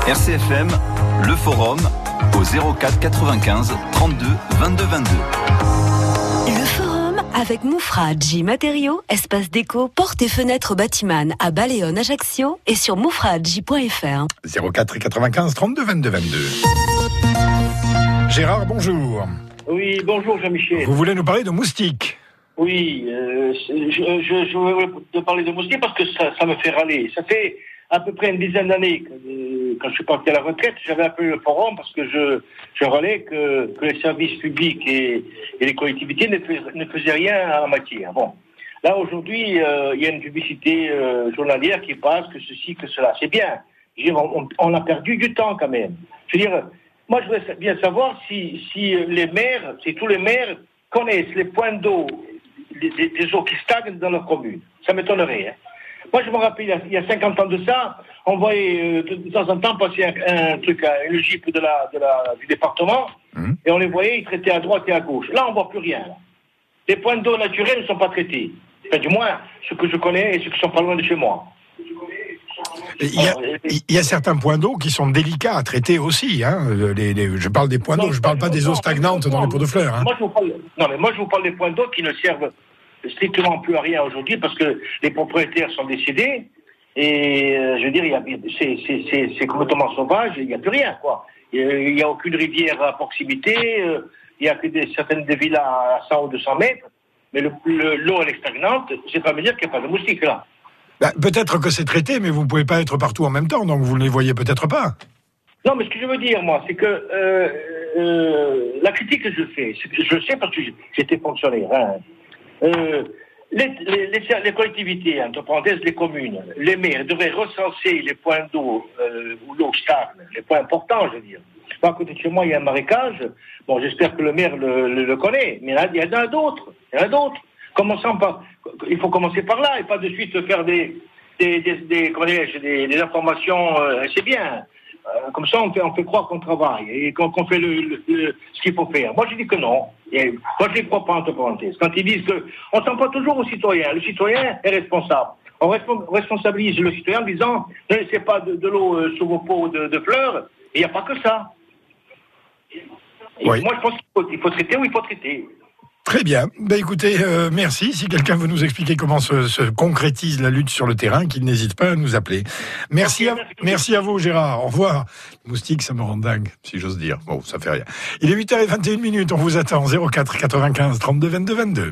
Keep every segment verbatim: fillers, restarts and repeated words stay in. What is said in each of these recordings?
R C F M, le forum, au zéro quatre quatre-vingt-quinze trente-deux vingt-deux vingt-deux. Le forum avec Moufradji Matériaux, espace déco, portes et fenêtres bâtiment à Baleone, Ajaccio et sur moufradji point f r. zéro quatre quatre-vingt-quinze trente-deux vingt-deux vingt-deux. Gérard, bonjour. Oui, bonjour Jean-Michel. Vous voulez nous parler de moustiques? Oui, euh, je, je, je veux te parler de moustiques parce que ça, ça me fait râler. Ça fait à peu près une dizaine d'années que, euh, quand je suis parti à la retraite, j'avais appelé le forum parce que je, je râlais que, que les services publics et, et les collectivités ne, fais, ne faisaient rien en la matière. Bon, là aujourd'hui, euh, il y a une publicité euh, journalière qui passe, que ceci, que cela. C'est bien. Je veux dire, on, on a perdu du temps quand même. Je veux dire, moi je voudrais bien savoir si, si les maires, si tous les maires connaissent les points d'eau, des, des, des eaux qui stagnent dans leur commune. Ça m'étonnerait, hein. Moi, je me rappelle, il y a cinquante ans de ça, on voyait euh, de, de temps en temps passer un, un truc, une jeep de la, de la, du département, mmh. et on les voyait, ils traitaient à droite et à gauche. Là, on ne voit plus rien. Là. Les points d'eau naturels ne sont pas traités. Enfin, du moins, ceux que je connais et ceux qui sont pas loin de chez moi. Il y, a, il y a certains points d'eau qui sont délicats à traiter aussi. Hein. Les, les, je parle des points d'eau, je ne parle pas des eaux stagnantes dans les pots de fleurs. Hein. Moi, je vous parle, non, mais moi, je vous parle des points d'eau qui ne servent strictement plus à rien aujourd'hui parce que les propriétaires sont décédés et euh, je veux dire, il y a, c'est, c'est, c'est, c'est complètement sauvage, il n'y a plus rien, quoi. Il n'y a aucune rivière à proximité, euh, il n'y a que des, certaines des villas à cent ou deux cents mètres, mais le, le, l'eau elle est stagnante, c'est pas me dire qu'il n'y a pas de moustiques là. Bah, peut-être que c'est traité, mais vous ne pouvez pas être partout en même temps, donc vous ne les voyez peut-être pas. Non, mais ce que je veux dire, moi, c'est que euh, euh, la critique que je fais, c'est que je le sais parce que j'étais fonctionnaire, hein. Euh, les, les, les, les collectivités, entre parenthèses, les communes, les maires devraient recenser les points d'eau euh, où l'eau stagne, les points importants, je veux dire. Moi, à côté de chez moi, il y a un marécage. Bon, j'espère que le maire le, le, le connaît, mais il y en a d'autres. Il y en a d'autres. Commençons par, il faut commencer par là et pas de suite faire des, des, des, des, comment dirais-je, des, des informations. Euh, c'est bien. Euh, comme ça, on fait, on fait croire qu'on travaille et qu'on, qu'on fait le, le, le, ce qu'il faut faire. Moi, je dis que non. Et moi, je ne les crois pas, entre parenthèses. Quand ils disent qu'on s'en prend toujours au citoyen. Le citoyen est responsable. On responsabilise le citoyen en disant ne laissez pas de, de l'eau euh, sur vos pots de, de fleurs. Il n'y a pas que ça. Oui. Moi, je pense qu'il faut, il faut traiter ou il faut traiter. Très bien. Ben écoutez, euh, merci. Si quelqu'un veut nous expliquer comment se, se concrétise la lutte sur le terrain, qu'il n'hésite pas à nous appeler. Merci, okay, à, merci, merci à vous, Gérard. Au revoir. Moustique, ça me rend dingue, si j'ose dire. Bon, ça fait rien. Il est huit heures vingt et une minutes. On vous attend. zéro quatre quatre-vingt-quinze trente-deux vingt-deux vingt-deux.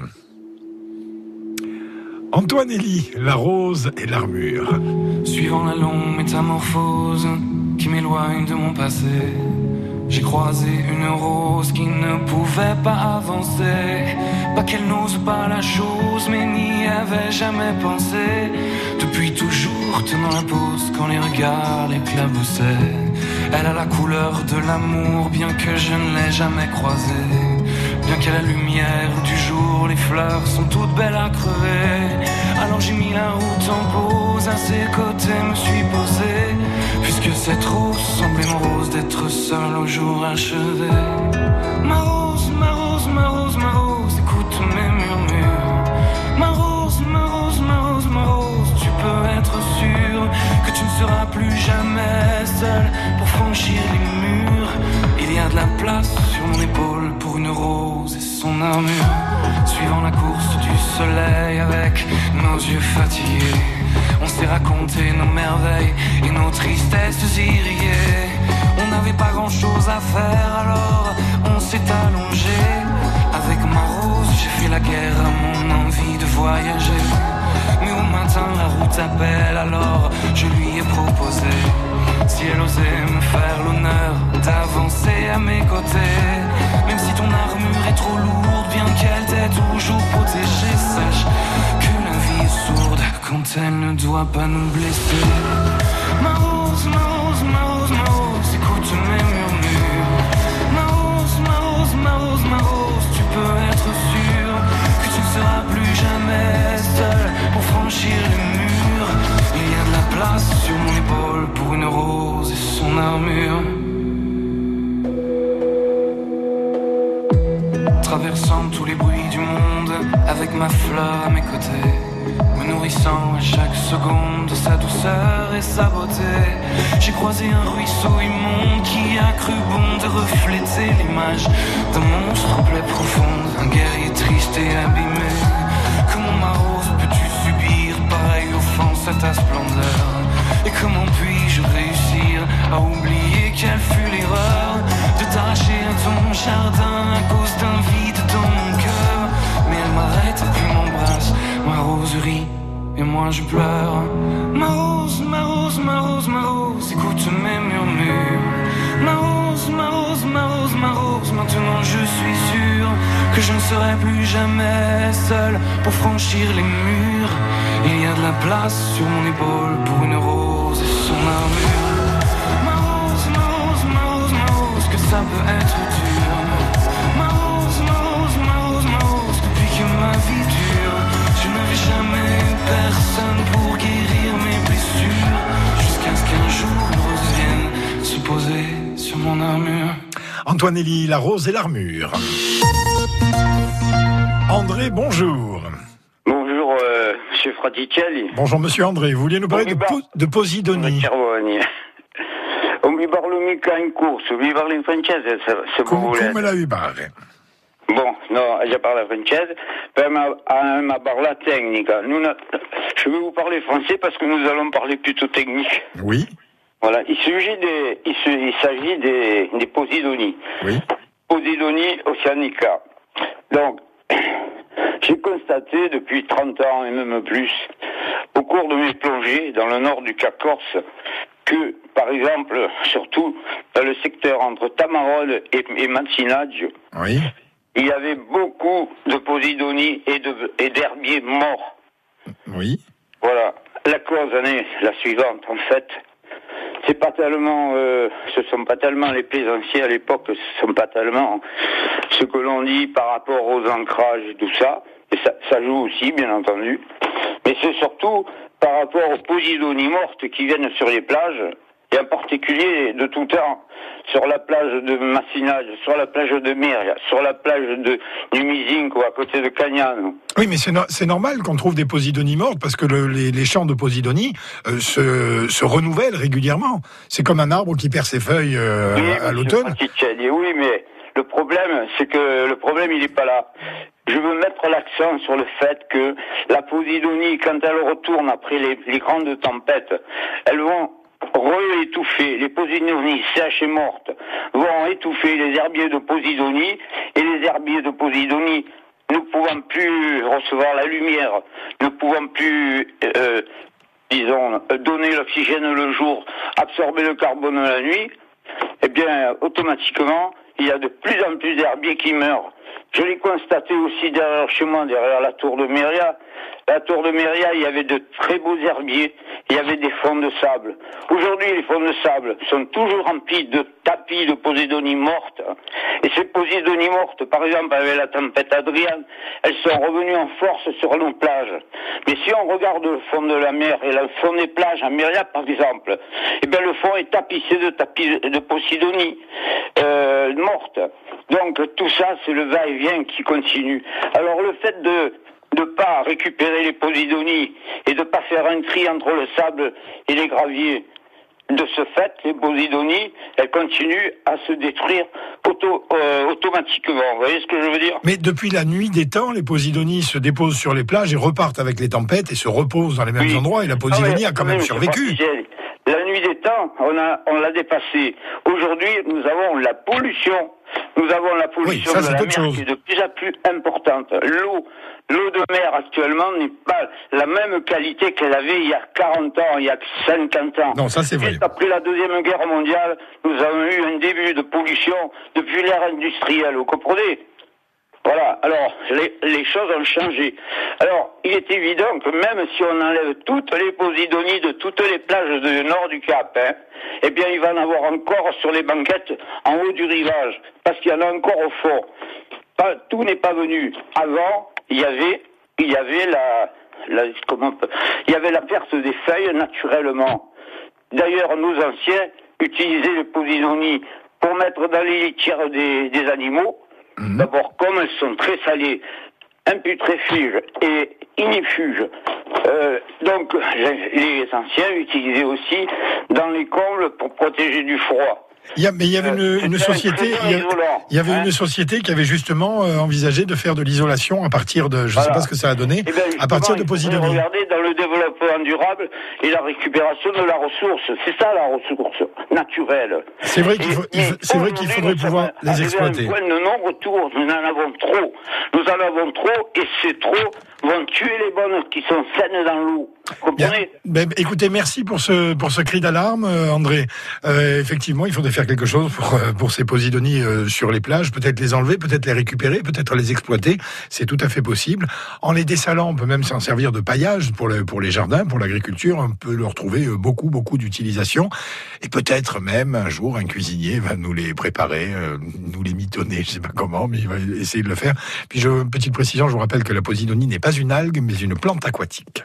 Antoine Elie, la rose et l'armure. Suivant la longue métamorphose qui m'éloigne de mon passé, j'ai croisé une rose qui ne pouvait pas avancer. Pas qu'elle n'ose pas la chose, mais n'y avait jamais pensé. Depuis toujours tenant la pose quand les regards l'éclaboussaient. Elle a la couleur de l'amour, bien que je ne l'ai jamais croisée. Bien qu'à la lumière du jour, les fleurs sont toutes belles à crever. Alors j'ai mis la route en pause, à ses côtés me suis posé. Puisque cette rose semblait morose d'être seule au jour achevé. Ma rose, ma rose, ma rose, ma rose, écoute mes murmures. Ma rose, ma rose, ma rose, ma rose, tu peux être sûr que tu ne seras plus jamais seule pour franchir les murs. Il y a de la place sur mon épaule pour une rose et son armure. Suivant la course du soleil avec nos yeux fatigués, on s'est raconté nos merveilles et nos tristesses irriguées. On n'avait pas grand chose à faire, alors on s'est allongé. Avec ma rose, j'ai fait la guerre à mon envie de voyager. Mais au matin, la route appelle, alors je lui ai proposé, si elle osait me faire l'honneur d'avancer à mes côtés. Même si ton armure est trop lourde, bien qu'elle t'ait toujours protégée, sache que la vie est sourde quand elle ne doit pas nous blesser. Ma rose, ma rose, ma rose, ma rose, écoute mes murmures. Ma rose, ma rose, ma rose, ma rose, tu peux être sûr que tu ne seras plus jamais seule pour franchir les murs. Il y a de la place sur mon épaule pour une rose et son armure. Traversant tous les bruits du monde avec ma fleur à mes côtés, me nourrissant nourrissant à chaque seconde de sa douceur et sa beauté. J'ai croisé un ruisseau immonde qui a cru bon de refléter l'image d'un monstre en plaie profonde, un guerrier triste et abîmé. Comment ma rose peux-tu subir pareille offense à ta splendeur? Et comment puis-je réussir à oublier quelle fut l'erreur de t'arracher à ton jardin à cause d'un vide dans mon cœur? Mais elle m'arrête et puis m'embrasse. Ma rose rit et moi je pleure. Ma rose, ma rose, ma rose, ma rose, écoute mes murmures. Ma rose, ma rose, ma rose, ma rose, maintenant je suis sûr que je ne serai plus jamais seul pour franchir les murs. Il y a de la place sur mon épaule pour une rose et son armure. Ma rose, ma rose, ma rose, ma rose, que ça peut être dur. Ma rose, ma rose, ma rose, ma rose, depuis que ma vie dure, je n'avais jamais eu personne pour guérir mes blessures. Jusqu'à ce qu'un jour une rose vienne se poser sur mon armure. Antoine Elie, la rose et l'armure. André, bonjour. Bonjour, euh, monsieur Fraticelli. Bonjour, monsieur André. Vous vouliez nous parler de, po- de Posidonie. On mi parlo mica in corso, vi parlo in francese se, se vous Come, voulez. come la ubare? Bon, no, je parle français, per ma, ma parla tecnica. Nous, je vais vous parler français parce que nous allons parler plutôt technique. Oui. Voilà, il s'agit des, il, se, il s'agit des, des Posidonies. Oui. Posidonie oceanica. Donc, j'ai constaté depuis trente ans et même plus, au cours de mes plongées dans le nord du Cap Corse, que, par exemple, surtout dans le secteur entre Tamarolles et, et Mancinage, Oui. il y avait beaucoup de Posidonies et, de, et d'herbiers morts. Oui. Voilà. La cause en est la suivante, en fait. C'est pas tellement, euh, ce sont pas tellement les plaisanciers à l'époque, ce sont pas tellement ce que l'on dit par rapport aux ancrages et tout ça. Et ça, ça joue aussi, bien entendu. Mais c'est surtout par rapport aux Posidonies mortes qui viennent sur les plages, et en particulier de tout temps, sur la plage de Massinage, sur la plage de Myria, sur la plage de, du Misinco, à côté de Cagnano. Oui, mais c'est, no- c'est normal qu'on trouve des Posidonies mortes parce que le, les, les champs de Posidonie euh, se, se renouvellent régulièrement. C'est comme un arbre qui perd ses feuilles euh, oui, à l'automne. Fraticelli, oui, mais le problème, c'est que le problème, il n'est pas là. Je veux mettre l'accent sur le fait que la Posidonie, quand elle retourne après les, les grandes tempêtes, elles vont re-étouffer, les Posidonies sèches et mortes vont étouffer les herbiers de Posidonie, et les herbiers de Posidonie, ne pouvant plus recevoir la lumière, ne pouvant plus, euh, disons, donner l'oxygène le jour, absorber le carbone la nuit, eh bien, automatiquement, il y a de plus en plus d'herbiers qui meurent. Je l'ai constaté aussi derrière chez moi, derrière la tour de Myria. La tour de Myria, il y avait de très beaux herbiers, il y avait des fonds de sable. Aujourd'hui, les fonds de sable sont toujours remplis de tapis de Posidonies mortes. Et ces Posidonies mortes, par exemple, avec la tempête Adriane, elles sont revenues en force sur nos plages. Mais si on regarde le fond de la mer et le fond des plages à Myria, par exemple, eh bien, le fond est tapissé de tapis de Posidonies euh, mortes. Donc, tout ça, c'est le va-et-vient qui continue. Alors, le fait de de pas récupérer les Posidonies et de pas faire un tri entre le sable et les graviers, de ce fait, les Posidonies, elles continuent à se détruire auto, euh, automatiquement. Vous voyez ce que je veux dire? Mais depuis la nuit des temps, les Posidonies se déposent sur les plages et repartent avec les tempêtes et se reposent dans les mêmes Oui. endroits. Et la Posidonie Ah ouais, a quand même oui, survécu. La nuit des temps, on a, on l'a dépassé. Aujourd'hui, nous avons la pollution. Nous avons la pollution Oui, ça, de c'est la autre mer chose. qui est de plus en plus importante. L'eau, l'eau de mer actuellement n'est pas la même qualité qu'elle avait il y a quarante ans, il y a cinquante ans. Non, ça c'est vrai. Juste après la Deuxième Guerre mondiale, nous avons eu un début de pollution depuis l'ère industrielle, vous comprenez? Voilà, alors les, les choses ont changé. Alors, il est évident que même si on enlève toutes les Posidonies de toutes les plages du nord du Cap, hein, eh bien il va en avoir encore sur les banquettes en haut du rivage, parce qu'il y en a encore au fond. Pas, tout n'est pas venu. Avant, il y avait, il y avait la, la, comment on peut, il y avait la perte des feuilles naturellement. D'ailleurs, nos anciens utilisaient les Posidonies pour mettre dans les litières des, des animaux. Mmh. D'abord, comme elles sont très salées, un putréfuge et inifuge. Euh, donc, les anciens utilisaient aussi dans les combles pour protéger du froid. Il y a, mais il y avait une, une société, il y, a, il y avait hein une société qui avait justement euh, envisagé de faire de l'isolation à partir de, je ne voilà. sais pas ce que ça a donné, eh ben, à partir de Posidonie. Regardez dans le développement durable et la récupération de la ressource, c'est ça la ressource naturelle. C'est vrai qu'il faut, et, c'est vrai qu'il faudrait pouvoir les exploiter. Un point de non-retour, nous en avons trop, nous en avons trop et ces trop vont tuer les bonnes qui sont saines dans l'eau. Comprenez ? Ben, écoutez, merci pour ce pour ce cri d'alarme, euh, André. Euh, effectivement, il faudrait faire quelque chose pour pour ces posidonies euh, sur les plages, peut-être les enlever, peut-être les récupérer, peut-être les exploiter. C'est tout à fait possible. En les dessalant, on peut même s'en servir de paillage pour le, pour les jardins, pour l'agriculture. On peut leur trouver beaucoup beaucoup d'utilisation. Et peut-être même un jour un cuisinier va nous les préparer, euh, nous les mitonner, je sais pas comment, mais il va essayer de le faire. Puis, je, petite précision, je vous rappelle que la posidonie n'est pas une algue, mais une plante aquatique.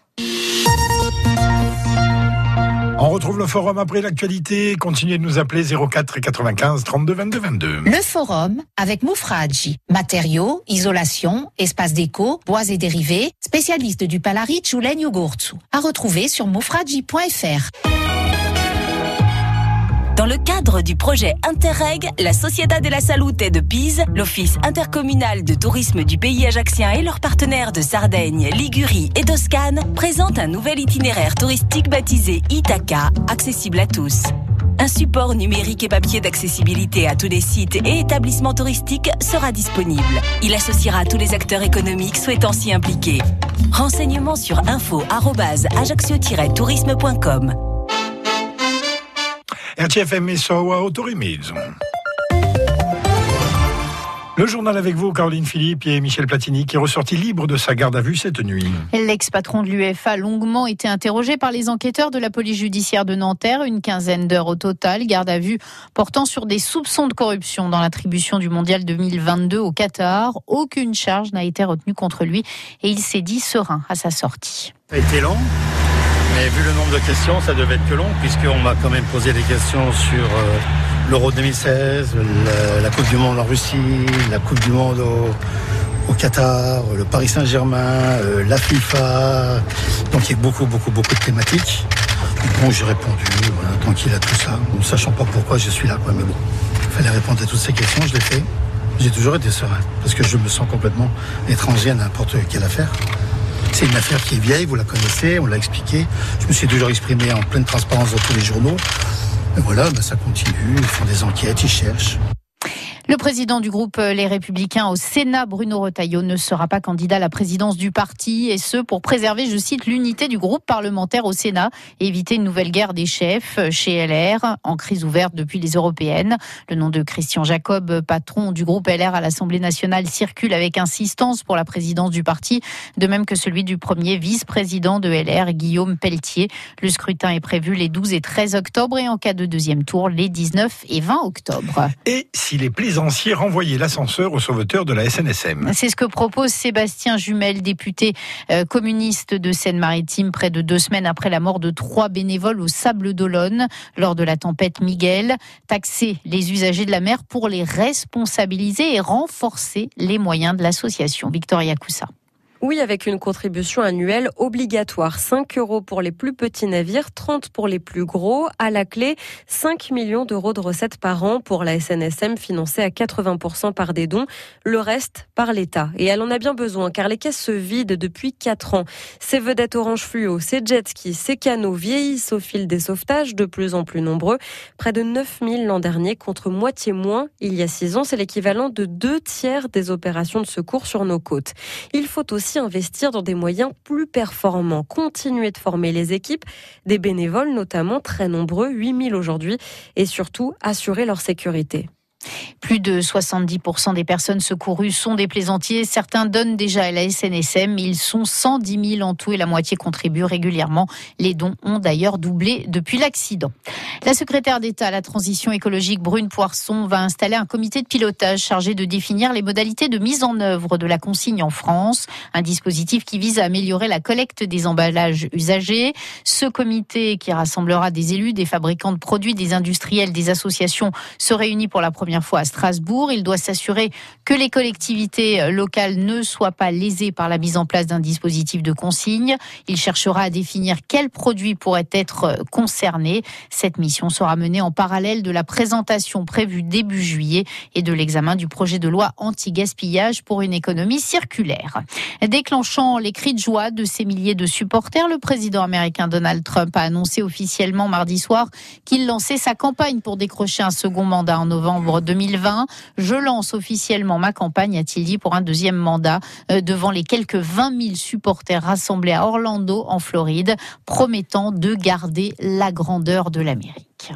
On retrouve le forum après l'actualité. Continuez de nous appeler zéro quatre quatre-vingt-quinze trente-deux vingt-deux vingt-deux. Le forum avec Moufradji. Matériaux, isolation, espace déco, bois et dérivés. Spécialiste du Palaric ou Legno-Gurtsu. À retrouver sur moufradji point f r. Dans le cadre du projet Interreg, la Sociedad de la Salute de Pise, l'Office intercommunal de tourisme du pays ajaccien et leurs partenaires de Sardaigne, Ligurie et Toscane présentent un nouvel itinéraire touristique baptisé Ithaca, accessible à tous. Un support numérique et papier d'accessibilité à tous les sites et établissements touristiques sera disponible. Il associera tous les acteurs économiques souhaitant s'y impliquer. Renseignements sur info arobase ajaccio tiret tourisme point com. R T F M e Soa Autorimiz. Le journal avec vous, Caroline Philippe et Michel Platini, qui est ressorti libre de sa garde à vue cette nuit. L'ex-patron de l'U E F A a longuement été interrogé par les enquêteurs de la police judiciaire de Nanterre, une quinzaine d'heures au total, garde à vue portant sur des soupçons de corruption dans l'attribution du mondial deux mille vingt-deux au Qatar. Aucune charge n'a été retenue contre lui et il s'est dit serein à sa sortie. Ça a été long. Mais vu le nombre de questions, ça devait être que long, puisqu'on m'a quand même posé des questions sur euh, l'Euro deux mille seize, la, la Coupe du Monde en Russie, la Coupe du Monde au, au Qatar, le Paris Saint-Germain, euh, la FIFA. Donc il y a beaucoup, beaucoup, beaucoup de thématiques. Bon, j'ai répondu, voilà, tranquille à tout ça, ne sachant pas pourquoi je suis là, quoi. Mais bon, il fallait répondre à toutes ces questions, je l'ai fait. J'ai toujours été serein, parce que je me sens complètement étranger à n'importe quelle affaire. C'est une affaire qui est vieille, vous la connaissez, on l'a expliqué. Je me suis toujours exprimé en pleine transparence dans tous les journaux. Et voilà, ben ça continue, ils font des enquêtes, ils cherchent. Le président du groupe Les Républicains au Sénat, Bruno Retailleau, ne sera pas candidat à la présidence du parti, et ce pour préserver, je cite, l'unité du groupe parlementaire au Sénat et éviter une nouvelle guerre des chefs chez L R, en crise ouverte depuis les européennes. Le nom de Christian Jacob, patron du groupe L R à l'Assemblée nationale, circule avec insistance pour la présidence du parti, de même que celui du premier vice-président de L R, Guillaume Pelletier. Le scrutin est prévu les douze et treize octobre et en cas de deuxième tour, les dix-neuf et vingt octobre. Et si les plaisanciers renvoyer l'ascenseur aux sauveteurs de la S N S M. C'est ce que propose Sébastien Jumel, député euh, communiste de Seine-Maritime, près de deux semaines après la mort de trois bénévoles au Sable d'Olonne lors de la tempête Miguel. Taxer les usagers de la mer pour les responsabiliser et renforcer les moyens de l'association. Victoria Coussa. Oui, avec une contribution annuelle obligatoire. cinq euros pour les plus petits navires, trente pour les plus gros. À la clé, cinq millions d'euros de recettes par an pour la S N S M, financée à quatre-vingts pour cent par des dons, le reste par l'État. Et elle en a bien besoin, car les caisses se vident depuis quatre ans. Ces vedettes orange fluo, ces jet skis, ces canots vieillissent au fil des sauvetages, de plus en plus nombreux. Près de neuf mille l'an dernier, contre moitié moins il y a six ans. C'est l'équivalent de deux tiers des opérations de secours sur nos côtes. Il faut aussi investir dans des moyens plus performants, continuer de former les équipes, des bénévoles notamment, très nombreux, huit mille aujourd'hui, et surtout assurer leur sécurité. Plus de soixante-dix pour cent des personnes secourues sont des plaisantiers. Certains donnent déjà à la S N S M. Ils sont cent dix mille en tout et la moitié contribuent régulièrement. Les dons ont d'ailleurs doublé depuis l'accident. La secrétaire d'État à la transition écologique, Brune Poirson, va installer un comité de pilotage chargé de définir les modalités de mise en œuvre de la consigne en France. Un dispositif qui vise à améliorer la collecte des emballages usagés. Ce comité, qui rassemblera des élus, des fabricants de produits, des industriels, des associations, se réunit pour la première première fois à Strasbourg. Il doit s'assurer que les collectivités locales ne soient pas lésées par la mise en place d'un dispositif de consigne. Il cherchera à définir quels produits pourraient être concernés. Cette mission sera menée en parallèle de la présentation prévue début juillet et de l'examen du projet de loi anti-gaspillage pour une économie circulaire. Déclenchant les cris de joie de ces milliers de supporters, le président américain Donald Trump a annoncé officiellement mardi soir qu'il lançait sa campagne pour décrocher un second mandat en novembre deux mille vingt. Je lance officiellement ma campagne, a-t-il dit, pour un deuxième mandat devant les quelques vingt mille supporters rassemblés à Orlando, en Floride, promettant de garder la grandeur de l'Amérique.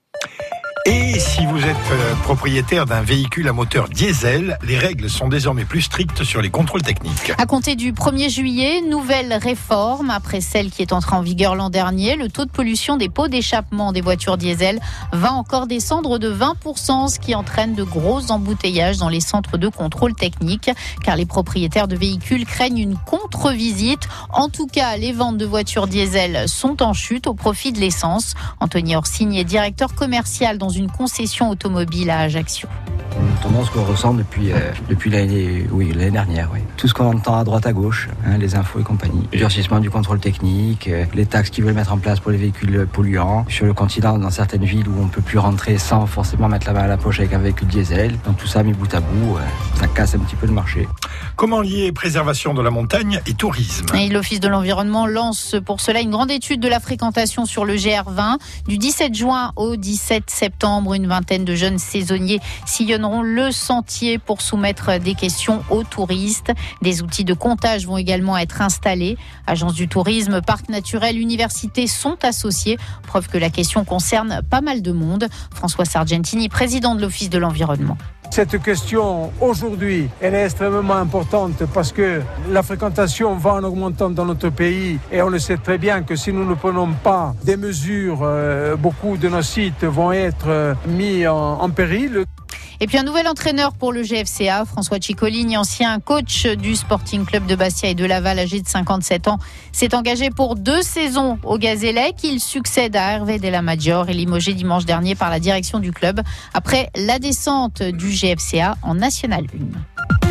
Et si vous êtes propriétaire d'un véhicule à moteur diesel, les règles sont désormais plus strictes sur les contrôles techniques. À compter du premier juillet, nouvelle réforme. Après celle qui est entrée en vigueur l'an dernier, le taux de pollution des pots d'échappement des voitures diesel va encore descendre de vingt pour cent, ce qui entraîne de gros embouteillages dans les centres de contrôle technique, car les propriétaires de véhicules craignent une contre-visite. En tout cas, les ventes de voitures diesel sont en chute au profit de l'essence. Anthony Orsini est directeur commercial dans une concession automobile à Ajaccio. Une tendance qu'on ressent depuis, euh, depuis l'année, oui, l'année dernière. Oui. Tout ce qu'on entend à droite à gauche, hein, les infos et compagnie. Le durcissement du contrôle technique, euh, les taxes qu'ils veulent mettre en place pour les véhicules polluants. Sur le continent, dans certaines villes où on ne peut plus rentrer sans forcément mettre la main à la poche avec un véhicule diesel. Donc tout ça mis bout à bout, euh, ça casse un petit peu le marché. Comment lier préservation de la montagne et tourisme ? Et l'Office de l'environnement lance pour cela une grande étude de la fréquentation sur le G R vingt. Du dix-sept juin au dix-sept septembre, une vingtaine de jeunes saisonniers sillonneront le sentier pour soumettre des questions aux touristes. Des outils de comptage vont également être installés. Agence du tourisme, parc naturel, université sont associés. Preuve que la question concerne pas mal de monde. François Sargentini, président de l'Office de l'environnement. Cette question, aujourd'hui, elle est extrêmement importante parce que la fréquentation va en augmentant dans notre pays et on le sait très bien que si nous ne prenons pas des mesures, euh, beaucoup de nos sites vont être euh, mis en, en péril. Et puis un nouvel entraîneur pour le G F C A, François Ciccolini, ancien coach du Sporting Club de Bastia et de Laval, âgé de cinquante-sept ans, s'est engagé pour deux saisons au Gazélec. Il succède à Hervé Della Maggiore et limogé dimanche dernier par la direction du club après la descente du G F C A en National un.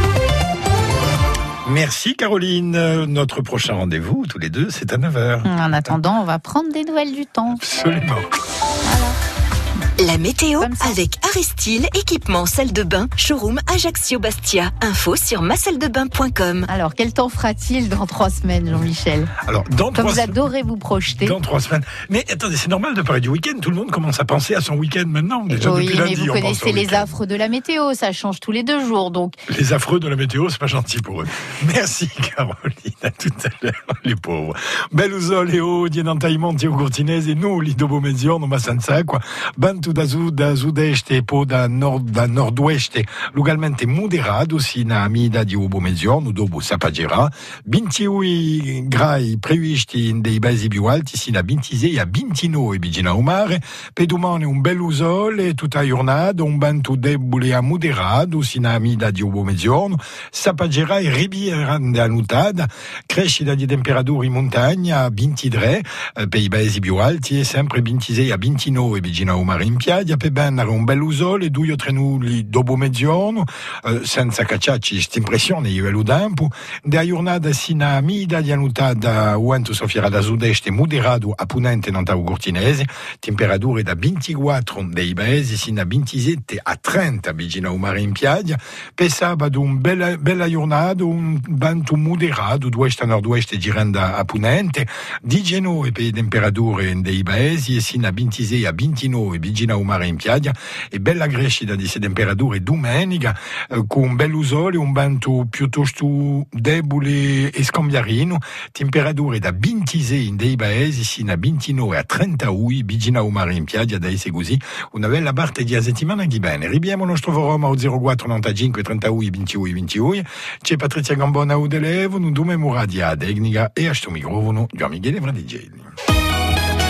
Merci Caroline. Notre prochain rendez-vous, tous les deux, c'est à neuf heures. En attendant, on va prendre des nouvelles du temps. Absolument. La météo avec Aristil, équipement salle de bain, showroom Ajaccio Bastia. Info sur ma salle de bain point com. Alors, quel temps fera-t-il dans trois semaines, Jean-Michel ? Alors, dans Comme trois vous adorez vous projeter. Dans trois semaines. Mais attendez, c'est normal de parler du week-end. Tout le monde commence à penser à son week-end maintenant. Déjà oui, depuis mais lundi, vous on pense connaissez au les week-end. affres de la météo, ça change tous les deux jours, donc. Les affreux de la météo, c'est pas gentil pour eux. Merci Caroline, à tout à l'heure, les pauvres. Belluso, Leo, Dienantaimon, Tio Cortinez et nous, Lidobo Mezion, Massanza, quoi. Bantu da Sud, da Sud-Est e poi da Nord, da Nord-Ouest, legalmente moderato, sino a mida di Ubo Mezion, dopo Sapagera, ventiui grai previsti in dei paesi più alti, sino a ventisei a ventinove vicino al mare, per domani un bel sole, tutta la giornata, un vento debole a moderato, sino a mida di Ubo Mezion, Sapagera e ribierande annutada, crescita di temperature in montagna a ventitré, per i paesi più alti e sempre ventisei a ventinove vicino al mare in piaggia, per bene un bel sole, due o tre nulli dopo mezzogiorno, eh, senza cacciarci questa impressione io e lo tempo, da giornata sino a mida di annutata, vento soffierà da sud-est moderato a ponente non tau cortinese, temperature da ventiquattro dei paesi sino a ventisette a trenta vicino al mare in piaggia, per sabato un bella, bella giornata, un vento moderato, d'ouest a nord-ouest girando a ponente, diciannove per le temperature dei paesi e sino a ventisei a ventinove vicino al mare in piaggia, e bella crescita di queste temperature domenica, eh, con un bello sole, un vento piuttosto debole e scambiarino, temperature da ventisei dei paesi sino a ventinove a trentadue vicino al mare in piaggia, da essere così una bella parte di settimana che bene. Ribiamo il nostro forum al zero quattro novantacinque trentadue ventidue ventidue, c'è Patrizia Gambona au telefono, Dume Muradia tecnica e a sto microfono Gian Michele Fradigelli.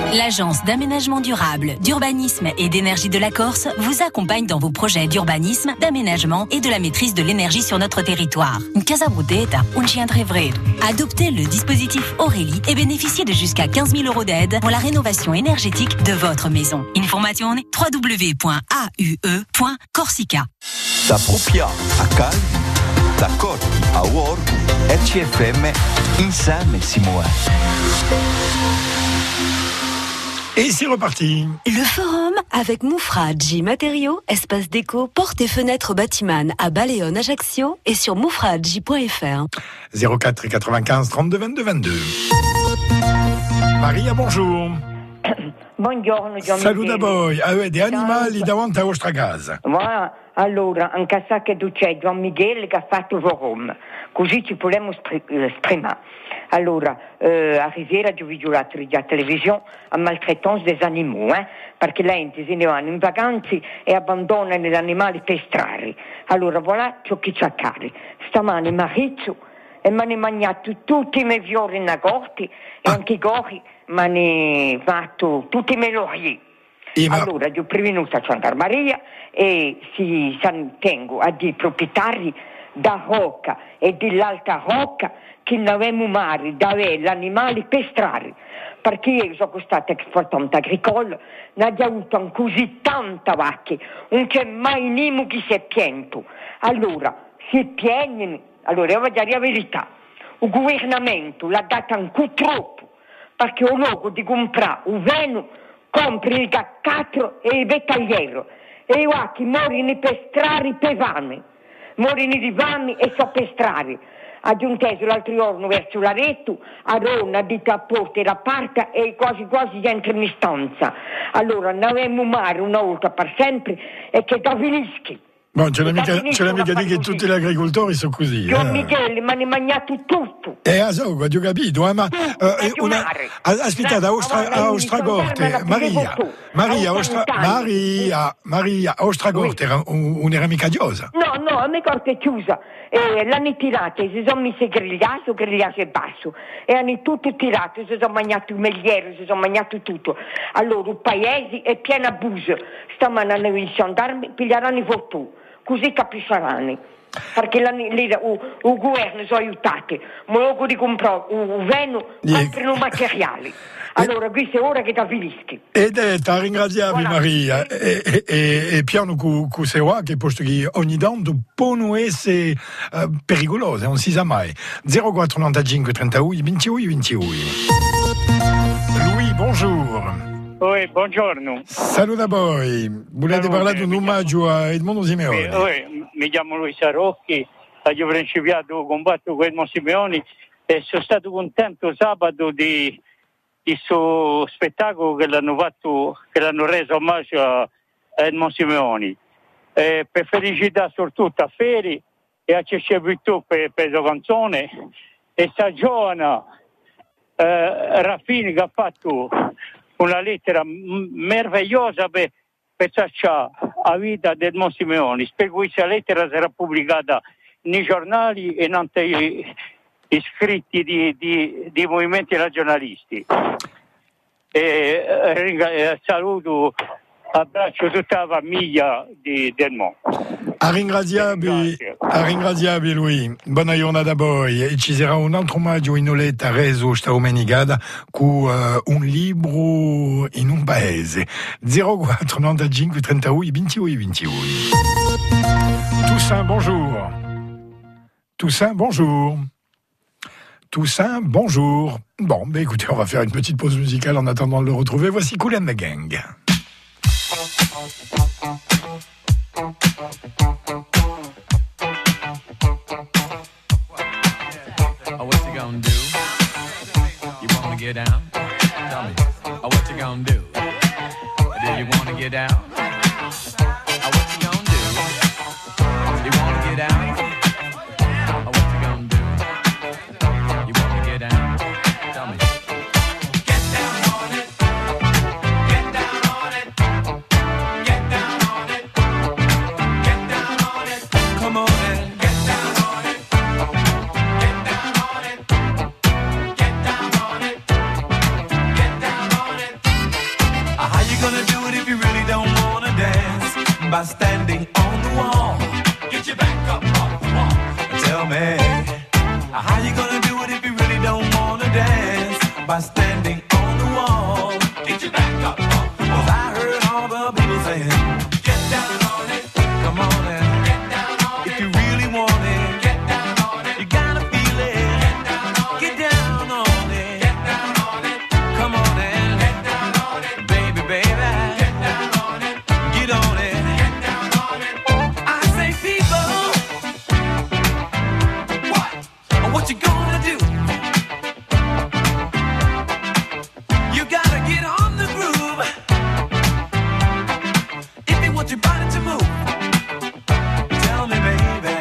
L'agence d'aménagement durable, d'urbanisme et d'énergie de la Corse vous accompagne dans vos projets d'urbanisme, d'aménagement et de la maîtrise de l'énergie sur notre territoire. Une casa bruteta, un centre vrai. Adoptez le dispositif Aurélie et bénéficiez de jusqu'à quinze mille euros d'aide pour la rénovation énergétique de votre maison. Information w w w point a u e point corsica. Da Propia a Calvi, da Corti a Uorgu, R C F M, insieme si muove. Et c'est reparti. Le forum avec Moufradji Matériaux, espace déco, portes et fenêtres Batiman à Baleone, Ajaccio et sur moufradji point f r. zéro quatre quatre-vingt-quinze trente-deux vingt-deux vingt-deux. Maria, bonjour. Buongiorno, John. Saluta voi. Avete animali davanti a vostra casa? Ma allora, anche sa che c'è John Miguel che ha fatto il forum, così ci possiamo esprimere. Allora, euh, a Risiera, ho visto la televisione a maltraitance des animaux, eh? Perché lenti se ne vanno in vacanze e abbandonano gli animali per strari. Allora, voilà ciò che c'è cari. Stamane marito e mi hanno mangiato tutti i miei fiori in corti e anche i gori mi hanno fatto tutti i miei laurier. Ma... Allora, ho prevenuto a Gendarmeria e si tengo a dei proprietari da Rocca e dell'Alta Rocca che non avevamo mai da avere animali per strari, perché io sono stata exploitante agricola, ne ho avuto così tanta vacche, non c'è mai nimo che si è pianto. Allora, si piegano, allora io voglio dire la verità, il governamento l'ha dato ancora troppo, perché ho logo di comprare un veno, compri il quattro e il vetagliero, e io che morino per strari per vani, morino di vani e so per strari. Aggiunteso l'altro giorno verso l'Aretto, a Roma, di a porta la parte e quasi quasi entra in stanza. Allora, ne avevamo mai una volta per sempre e che da finischi. Bon, c'è l'amica, c'è l'amica di che tutti gli agricoltori sono così. John eh. Michele, ma ne mangiato tutto. Eh, ah, so, ho capito, eh, ma eh, una, aspettate, a Ostra, a Ostragorte, Maria, Maria, Ostra, Maria, Maria, Ostragorte era un'era mica chiosa. No, no, a me corte è chiusa. Eh, l'hanno tirata, si sono messi grigliato, grigliato e basso. E hanno tutto tirato, si sono mangiato il megliere, si sono mangiato tutto. Allora, il paese è pieno abuso. Stamane hanno i gendarmi, piglieranno i votù. Così capisceranno, perché il governo sono aiutati, ma logo di comprare un veno, comprano materiali. Allora, questo è ora che da finischi. Ed è da ringraziarvi, voilà. Maria, e, e, e, e piano con se qua, che posto che ogni tanto possono essere uh, pericolose, non si sa mai. zero quattro novantacinque trentadue ventidue ventidue. Louis, bonjour. Oui, buongiorno. Saluta voi. Volete parlare di un omaggio a Edmondo Simeoni? Mi, oui, mi chiamo Luisa Rocchi, ho principiato combatto con Edmondo Simeoni e sono stato contento sabato di questo spettacolo che l'hanno fatto, che l'hanno reso omaggio a Edmondo Simeoni. Eh, per felicità soprattutto a Feri e a Cecce Pittu per, per la canzone e sta giovane eh, Raffini che ha fatto una lettera meravigliosa per, per tracciare la vita del Edmondo Simeoni. Spero che questa lettera sarà pubblicata nei giornali e non nei iscritti di, di, di movimenti regionalisti. E, eh, saluto, abbraccio tutta la famiglia di, del Mo. A ringraziarvi, a ringraziarvi lui. Buona giornata a voi. E ci sarà un altro omaggio in Oletta reso sta domenicata con uh, un libro in un paese. zero quattro novantacinque trentadue ventidue ventidue. Toussaint, bonjour. Toussaint, bonjour. Toussaint, bonjour. Bon, ben écoutez, on va faire une petite pause musicale en attendant de le retrouver. Voici Kool and the Gang. Oh, what you gonna do? You wanna get down? Tell me. Oh, what you gonna do? Do you wanna get down? Oh, what you gonna do? You wanna get down? Oh, what you gonna do? You wanna get down? Tell me. Get down on it. Get down on it. Get down on it. Get down on it. Come on in. Get down on it. Get down on it. Get down on it. Get down on it. by standing on the wall. Get your back up off the wall. Tell me, how you gonna do it if you really don't wanna dance? By standing on the wall. Get your back up off the wall. 'Cause I heard all the people saying, get down on it. Come on and get down on it. If you really want it, get down on it. You gotta feel it. Get down on it. Get down on it. Get down on it. Come on and get down on it. Baby, baby. Get down on it. Get on it. Get down on it. I say people, what? What you gonna do? You gotta get on the groove. If you want your body to move, tell me, baby,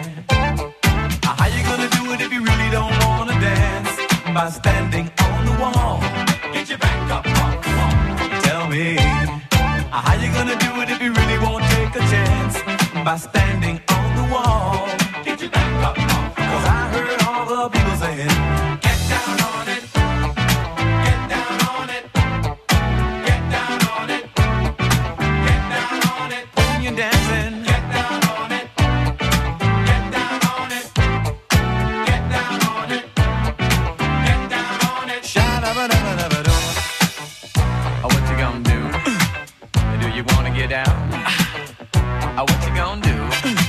how you gonna do it if you really don't wanna dance? By standing on the wall. Get your back up on the wall. Tell me, how you gonna do it if you really won't take a chance? By standing on the wall. Get your back up on the wall. 'Cause I heard all the people saying, get down on it. Get down on it. Get down on it. Get down on it. When you're dancing, get down on it. Get down on it. Get down on it. Get down on it. Sha-da-ba-da-ba-da-ba-do. Oh, what you gonna do? Do you wanna get down? Oh, what you gonna do?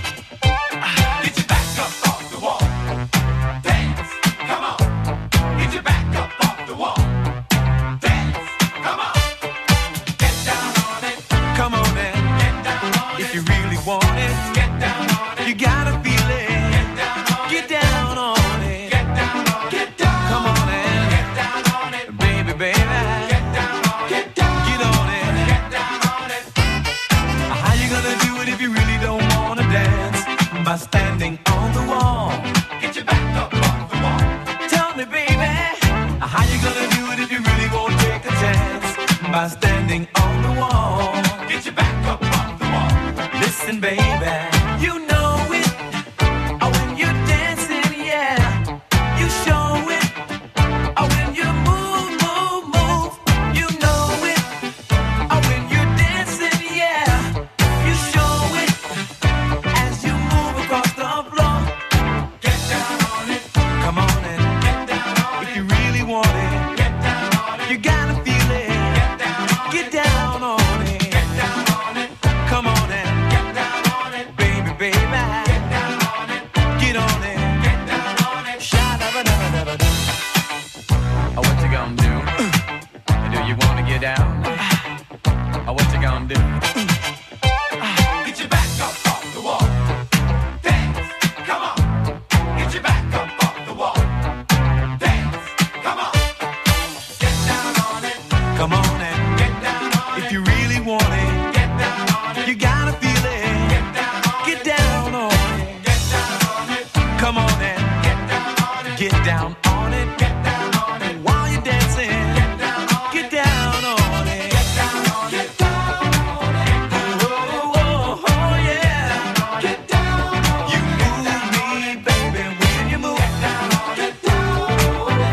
Get your back up off the wall. Dance, come on. Get your back up off the wall. Dance, come on. Get down on it. Come on and get down on it. If you really want it, get down on it. You gotta feel it. Get down on it. Get down on it. Get down on it. Get down. Come on and get down on it. Baby, baby. Get down on it. Get down. Get on it. Get down on it. How you gonna do it if you really don't wanna dance? By standing on the wall. Get your back up off the wall. Tell me, baby, how you gonna do it if you really won't take a chance? By standing on the wall. Get your back up off the wall. Listen, baby, you know it. Oh, when you're dancing, yeah, you show it. Oh, when you move, move, move, you know it. Oh, when you're dancing, yeah, you show it. As you move across the floor, get down on it. Come on and get down on it. If you really want it, get down on it. You gotta feel it. Get down on it. Get down on it. Get down on it. Come on and get down on it. Baby, baby. Get down on it. Get on it. Get down on it. Sha-da-ba-da-ba-da-ba-da. Oh, what you gonna do? Do you wanna get down? Oh, what you gonna do? Get your back up off the wall. Dance, come on. Get your back up off the wall. Dance, come on. Get down on it. Come on and get down on it. If you really want it, get down on it. You gotta feel it. Get down on it. Get down on it. Get down on it. Come on and get down on it. Get down on it. Get down on it. While you're dancing, get down on it. Get down on it. Get down on it. Get down on it. Oh, oh, oh, yeah. Get down on it. You move me, baby, when you move. Get down on it. Get down on it.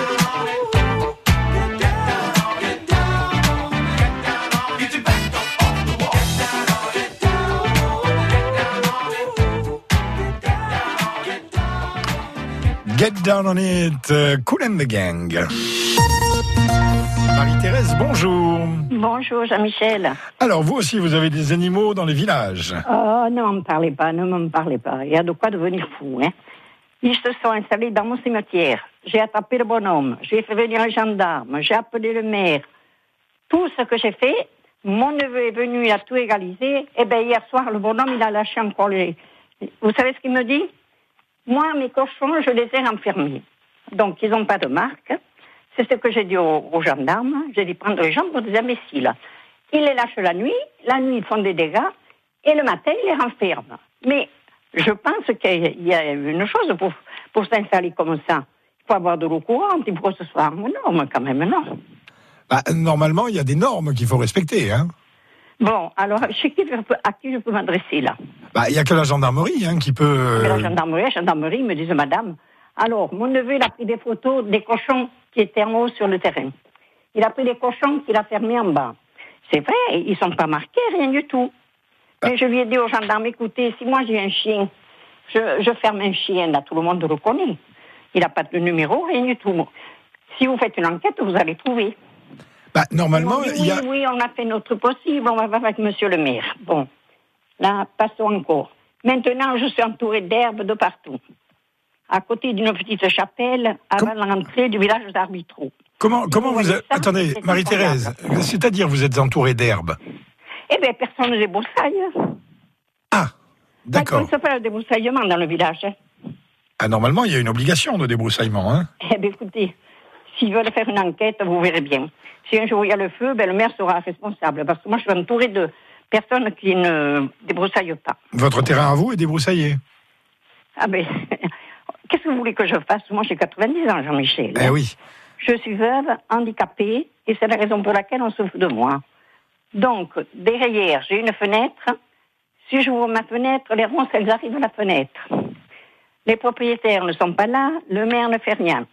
Get down on it. Get down on it. Get down on it. Get your back up off the wall. Get down on it. Get down on it. Get down on it. Get down on it. Get Down on It, euh, Kool and the Gang. Marie-Thérèse, bonjour. Bonjour Jean-Michel. Alors, vous aussi, vous avez des animaux dans les villages. Oh, ne m'en parlez pas, ne m'en parlez pas. Il y a de quoi devenir fou, hein. Ils se sont installés dans mon cimetière. J'ai attrapé le bonhomme, j'ai fait venir un gendarme, j'ai appelé le maire. Tout ce que j'ai fait, mon neveu est venu, il a tout égalisé. Et bien, hier soir, le bonhomme, il a lâché encore les... Vous savez ce qu'il me dit? Moi, mes cochons, je les ai enfermés. Donc, ils n'ont pas de marque. C'est ce que j'ai dit aux, aux gendarmes. J'ai dit prendre les gens pour des imbéciles. Ils les lâchent la nuit. La nuit, ils font des dégâts. Et le matin, ils les renferment. Mais je pense qu'il y a une chose pour, pour s'installer comme ça. Il faut avoir de l'eau courante. Il faut que ce soit en norme quand même, non? Bah, normalement, il y a des normes qu'il faut respecter, hein. Bon, alors, chez qui je peux, à qui je peux m'adresser, là? Bah, il n'y a que la gendarmerie, hein, qui peut... Mais la gendarmerie, la gendarmerie me disent, madame, alors, mon neveu, il a pris des photos des cochons qui étaient en haut sur le terrain. Il a pris des cochons qu'il a fermés en bas. C'est vrai, ils ne sont pas marqués, rien du tout. Mais je lui ai dit aux gendarmes, écoutez, si moi j'ai un chien, je, je ferme un chien, là, tout le monde le connaît. Il n'a pas de numéro, rien du tout. Si vous faites une enquête, vous allez trouver. Bah, normalement, dit, il oui, y a... oui, on a fait notre possible, on va voir avec monsieur le maire. Bon, là, passons encore. Maintenant, je suis entourée d'herbes de partout. À côté d'une petite chapelle, avant Com... l'entrée du village d'Arbitro. Comment, comment vous... vous a... ça, Attendez, Marie-Thérèse, c'est-à-dire vous êtes entourée d'herbes? Eh bien, personne ne débroussaille. Ah, d'accord. Il ne se fait le débroussaillement dans le village. Hein. Ah, normalement, il y a une obligation de débroussaillement. Hein. Eh bien, écoutez, s'ils veulent faire une enquête, vous verrez bien. Si un jour il y a le feu, ben, le maire sera responsable. Parce que moi, je suis entourée de personnes qui ne débroussaillent pas. Votre terrain à vous est débroussaillé? Ah ben, qu'est-ce que vous voulez que je fasse? Moi, j'ai quatre-vingt-dix ans, Jean-Michel. Eh oui. Je suis veuve, handicapée, et c'est la raison pour laquelle on se fout de moi. Donc, derrière, j'ai une fenêtre. Si j'ouvre ma fenêtre, les ronces, elles arrivent à la fenêtre. Les propriétaires ne sont pas là, le maire ne fait rien.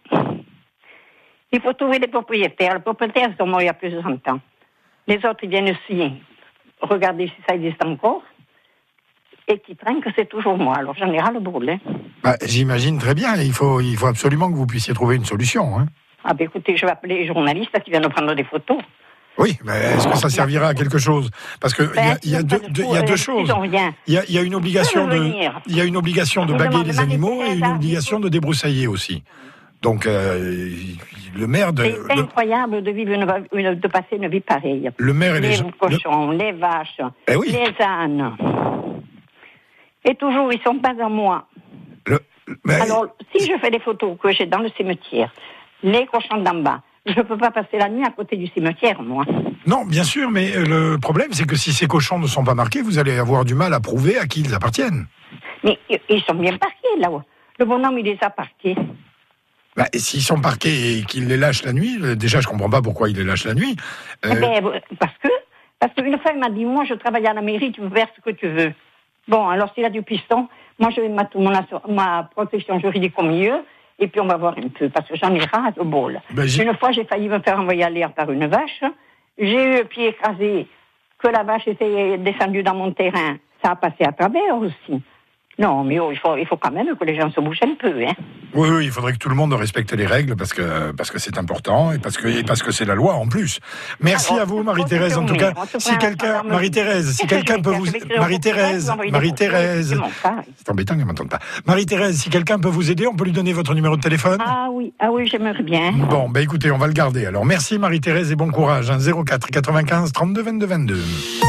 Il faut trouver des propriétaires. Les propriétaires sont morts il y a plus de cent ans. Les autres, ils viennent aussi regarder si ça existe encore. Et qui traînent que c'est toujours moi. Alors, j'en ai ras le boule. Hein. Bah, j'imagine très bien. Il faut, il faut absolument que vous puissiez trouver une solution. Hein. Ah ben écoutez, je vais appeler les journalistes qui viennent prendre des photos. Oui, mais est-ce que ça servira à quelque chose? Parce que ben, il y a, y a deux, deux, y a deux choses. Il y a, y a une obligation de, il y a une obligation de baguer les animaux et une obligation de débroussailler aussi. Donc euh, le maire de. C'est le... incroyable de vivre une, une, de passer une vie pareille. Le maire et les, les cochons, le... les vaches, eh oui. les ânes. Et toujours, ils sont pas à moi. Le... Mais... Alors, si je fais des photos que j'ai dans le cimetière, les cochons d'en bas. Je ne peux pas passer la nuit à côté du cimetière, moi. Non, bien sûr, mais le problème, c'est que si ces cochons ne sont pas marqués, vous allez avoir du mal à prouver à qui ils appartiennent. Mais ils sont bien parqués, là-haut. Le bonhomme, il les a parqués. Bah, et s'ils sont parqués et qu'il les lâche la nuit, déjà, je ne comprends pas pourquoi il les lâche la nuit. Euh... Eh ben, parce que, parce qu'une fois, il m'a dit, moi, je travaille à la mairie, tu peux faire ce que tu veux. Bon, alors, s'il a du piston, moi, je vais mettre mon, ma protection juridique au milieu. Et puis on va voir un peu, parce que j'en ai ras au bol. Ben, une fois, j'ai failli me faire envoyer à l'air par une vache. J'ai eu le pied écrasé, que la vache était descendue dans mon terrain. Ça a passé à travers aussi. Non, mais oh, il faut, il faut quand même que les gens se bougent un peu. Hein. Oui, oui, il faudrait que tout le monde respecte les règles parce que parce que c'est important et parce que et parce que c'est la loi en plus. Merci Alors, à vous, Marie-Thérèse. En tout cas, si quelqu'un, Marie-Thérèse, si quelqu'un peut vous, Marie-Thérèse, Marie-Thérèse, c'est embêtant qu'elle m'entende pas. Marie-Thérèse, si quelqu'un peut vous aider, on peut lui donner votre numéro de téléphone. Ah oui, ah oui, j'aimerais bien. Bon, ben écoutez, on va le garder. Alors, merci Marie-Thérèse et bon courage. Hein, zéro quatre quatre-vingt-quinze trente-deux vingt-deux vingt-deux.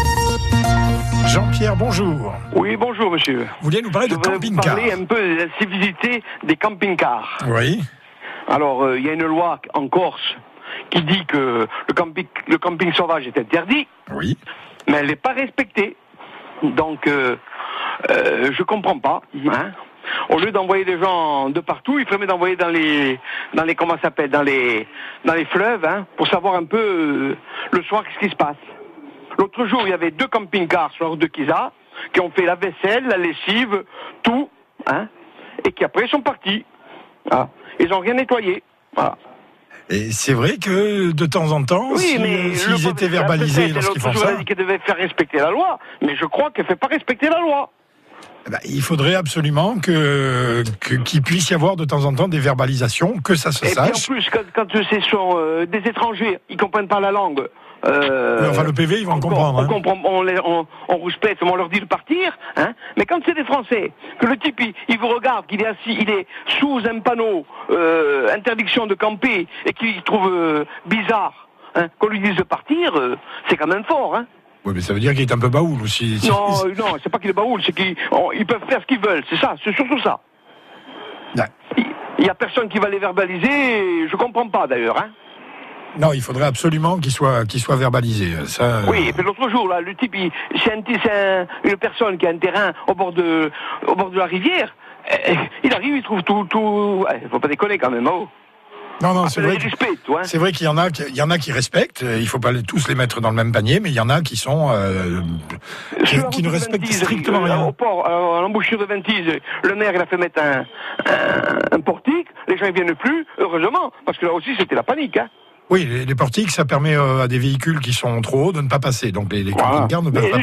Jean-Pierre, bonjour. Oui, bonjour, monsieur. Vous vouliez nous parler Je de camping-car? Je voulais parler un peu de la civilité des camping-cars. Oui. Alors, il euh, y a une loi en Corse qui dit que le camping, le camping sauvage est interdit. Oui. Mais elle n'est pas respectée. Donc, euh, euh, je comprends pas. Hein. Au lieu d'envoyer des gens de partout, il faudrait d'envoyer dans les, dans les, comment ça s'appelle, dans les, dans les fleuves, hein, pour savoir un peu euh, le soir qu'est-ce qui se passe. L'autre jour, il y avait deux camping-cars sur la route de Kisa qui ont fait la vaisselle, la lessive, tout, hein, et qui après sont partis. Voilà. Ils n'ont rien nettoyé. Voilà. Et c'est vrai que de temps en temps, oui, si, mais s'ils étaient verbalisés lorsqu'ils font ça... Elle a dit qu'elle devait faire respecter la loi, mais je crois qu'elle ne fait pas respecter la loi. Ben, il faudrait absolument que, que, qu'il puisse y avoir de temps en temps des verbalisations, que ça se et sache. Et puis en plus, quand, quand ce sont euh, des étrangers, ils ne comprennent pas la langue. Euh, oui, enfin, le P V, ils vont on, comprendre. On, hein. comprend, on, les, on, on respecte, on leur dit de partir. Hein, mais quand c'est des Français, que le type, il, il vous regarde, qu'il est assis, il est sous un panneau euh, interdiction de camper, et qu'il trouve euh, bizarre hein, qu'on lui dise de partir, euh, c'est quand même fort. Hein. Oui, mais ça veut dire qu'il est un peu baoul aussi. Non, non, c'est pas qu'il est baoul, c'est qu'ils on, ils peuvent faire ce qu'ils veulent, c'est ça, c'est surtout ça. Ouais. Il y a personne qui va les verbaliser, je comprends pas d'ailleurs. Hein. Non, il faudrait absolument qu'il soit, qu'il soit verbalisé. Ça, oui, et puis l'autre jour, là, le type, il, c'est, un, c'est un, une personne qui a un terrain au bord de, au bord de la rivière. Et, il arrive, il trouve tout, tout. Il faut pas déconner quand même, oh. Non, non, c'est vrai, respect, hein. C'est vrai qu'il y en a, il y en a qui respectent. Il faut pas les, tous les mettre dans le même panier, mais il y en a qui sont, euh, qui, qui ne respectent Ventise, strictement euh, rien. Au port, euh, à l'embouchure de Ventise, le maire, il a fait mettre un, un, un portique. Les gens, ils viennent plus, heureusement, parce que là aussi, c'était la panique, hein. Oui, les, les portiques, ça permet euh, à des véhicules qui sont trop hauts de ne pas passer. Donc les, les camping-cars voilà. ne peuvent mais pas je passer. vous dis,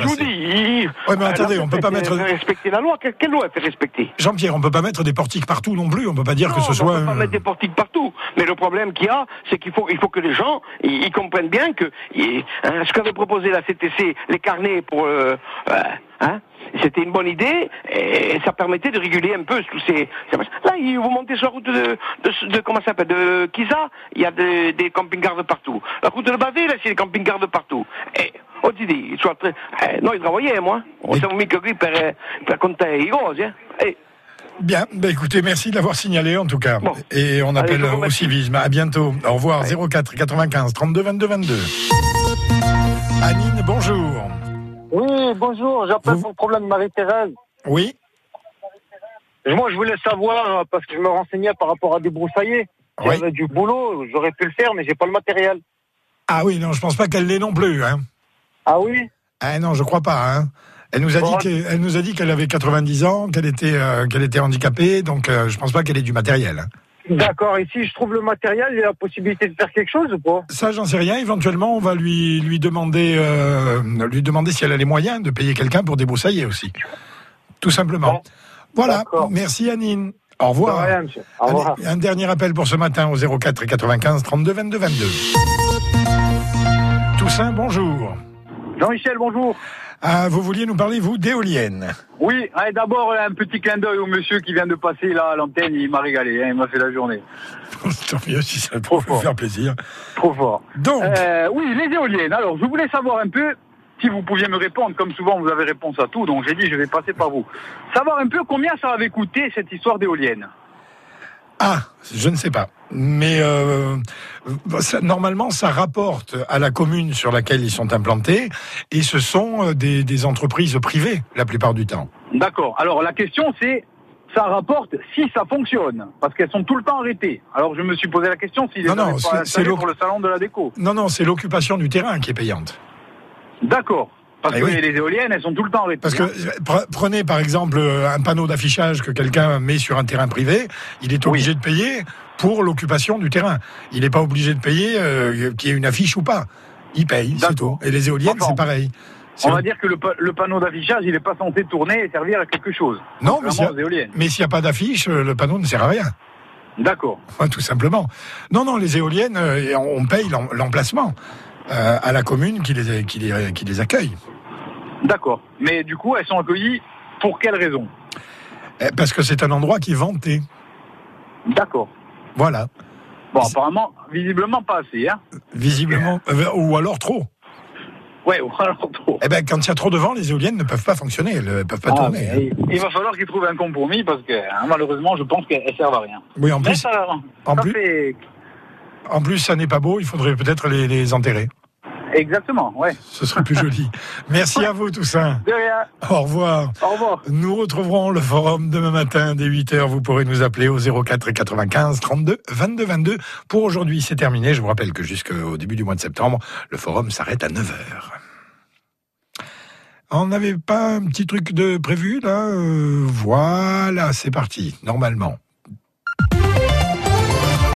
il... Ouais, mais attendez, on peut pas mettre... respecter la loi. Quelle loi fait respecter? Jean-Pierre, on peut pas mettre des portiques partout non plus. On peut pas dire non, que ce on soit... On peut pas mettre des portiques partout. Mais le problème qu'il y a, c'est qu'il faut, il faut que les gens, ils, ils comprennent bien que il, hein, ce qu'avait proposé la C T C, les carnets pour... Euh, euh, hein, c'était une bonne idée et ça permettait de réguler un peu tous ces... Là, vous montez sur la route de... de, de comment ça s'appelle de Kisa, il y a de, des camping-cars de partout. La route de Bavé, là, c'est des camping-cars de partout. Et... Oh, tu dis, tu très... eh, noi travailliamo, on siamo mica qui per, per contare i cose, eh. Bien, bah écoutez, merci de l'avoir signalé en tout cas. Bon. Et on appelle Allez, au civisme. À bientôt. Au revoir. Ouais. zéro quatre quatre-vingt-quinze trente-deux vingt-deux vingt-deux. Anine, bonjour. Oui, bonjour. J'appelle Vous... pour le problème de Marie-Thérèse. Oui. Et moi, je voulais savoir, parce que je me renseignais par rapport à débroussailler. Oui. J'avais du boulot, j'aurais pu le faire, mais j'ai pas le matériel. Ah oui, non, je pense pas qu'elle l'ait non plus, hein. Ah oui? Ah non, je crois pas, hein. Elle nous a bon, dit qu'elle, elle nous a dit qu'elle avait quatre-vingt-dix ans, qu'elle était, euh, qu'elle était handicapée, donc euh, je pense pas qu'elle ait du matériel. D'accord. Et si je trouve le matériel, il y a la possibilité de faire quelque chose ou pas? Ça, j'en sais rien. Éventuellement, on va lui lui demander euh, lui demander si elle a les moyens de payer quelqu'un pour débroussailler aussi. Tout simplement. Bon. Voilà. D'accord. Merci Anine. Au revoir. Rien, monsieur. Au revoir. Allez, un dernier appel pour ce matin au zéro quatre quatre-vingt-quinze trente-deux vingt-deux vingt-deux. Toussaint, bonjour. Jean-Michel, bonjour. Ah, vous vouliez nous parler, vous, d'éoliennes? Oui, allez, d'abord un petit clin d'œil au monsieur qui vient de passer là à l'antenne, il m'a régalé, hein, il m'a fait la journée. Tant mieux si ça peut vous faire plaisir. Trop fort. Donc euh, oui, les éoliennes. Alors, je voulais savoir un peu, si vous pouviez me répondre, comme souvent vous avez réponse à tout, donc j'ai dit je vais passer par vous. Savoir un peu combien ça avait coûté cette histoire d'éoliennes. Ah, je ne sais pas. Mais euh, ça, normalement, ça rapporte à la commune sur laquelle ils sont implantés, et ce sont des, des entreprises privées la plupart du temps. D'accord. Alors la question c'est, ça rapporte si ça fonctionne, parce qu'elles sont tout le temps arrêtées. Alors je me suis posé la question si les non, avaient non, pas installées pour le salon de la déco. Non, non, c'est l'occupation du terrain qui est payante. D'accord. Parce eh que oui. les éoliennes, elles sont tout le temps arrêtées. Parce que prenez par exemple un panneau d'affichage que quelqu'un met sur un terrain privé, il est obligé oui. de payer pour l'occupation du terrain. Il n'est pas obligé de payer euh, qu'il y ait une affiche ou pas. Il paye, c'est tout. Et les éoliennes, enfin, c'est pareil. C'est on va dire que le, le panneau d'affichage, il n'est pas censé tourner et servir à quelque chose. Non, mais, mais s'il n'y a pas d'affiche, le panneau ne sert à rien. D'accord. Enfin, tout simplement. Non, non, les éoliennes, on paye l'emplacement euh, à la commune qui les, qui les, qui les accueille. D'accord. Mais du coup, elles sont accueillies pour quelle raison? Parce que c'est un endroit qui est vanté. D'accord. Voilà. Bon, apparemment, visiblement pas assez, hein. Visiblement, euh, ou alors trop. Ouais, ou alors trop. Eh ben, quand il y a trop de vent, les éoliennes ne peuvent pas fonctionner, elles ne peuvent pas ah, tourner. Hein. Il, il va falloir qu'ils trouvent un compromis parce que, hein, malheureusement, je pense qu'elles servent à rien. Oui, en plus. Ça, en, ça plus fait... en plus, ça n'est pas beau, il faudrait peut-être les, les enterrer. Exactement, ouais. Ce serait plus joli. Merci à vous, Toussaint. De rien. Au revoir. Au revoir. Nous retrouverons le forum demain matin dès huit heures. Vous pourrez nous appeler au zéro quatre quatre-vingt-quinze trente-deux vingt-deux vingt-deux. Pour aujourd'hui, c'est terminé. Je vous rappelle que jusqu'au début du mois de septembre, le forum s'arrête à neuf heures. On n'avait pas un petit truc de prévu, là euh, Voilà, c'est parti, normalement.